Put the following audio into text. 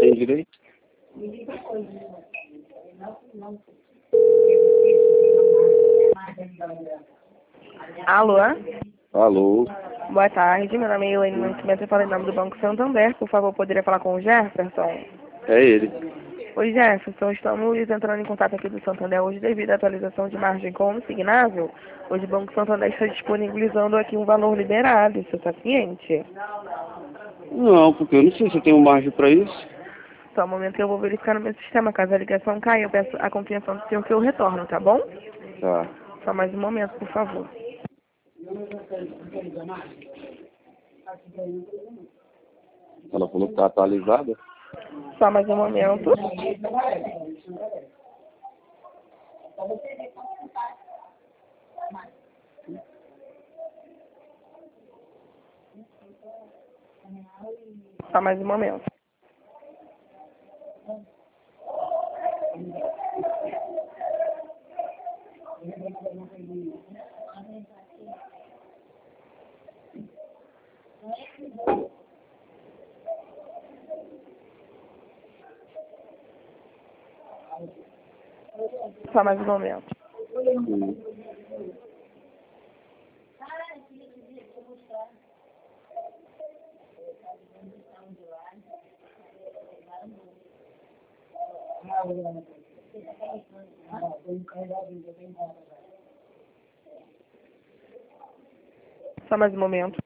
tem direito? Alô? Alô? Boa tarde, meu nome é Elaine Nascimento, eu falo em nome do Banco Santander. Por favor, poderia falar com o Jefferson? É ele. Oi, Jefferson, estamos entrando em contato aqui do Santander hoje devido à atualização de margem consignável. Hoje o Banco Santander está disponibilizando aqui um valor liberado, você está ciente? Não, porque eu não sei se eu tenho margem para isso. Só um momento que eu vou verificar no meu sistema. Caso a ligação caia, eu peço a compreensão do senhor que eu retorno, tá bom? Tá. Só mais um momento, por favor. Ela falou que tá atualizada. Só mais um momento. Só mais um momento. Só mais um momento. Só mais um momento.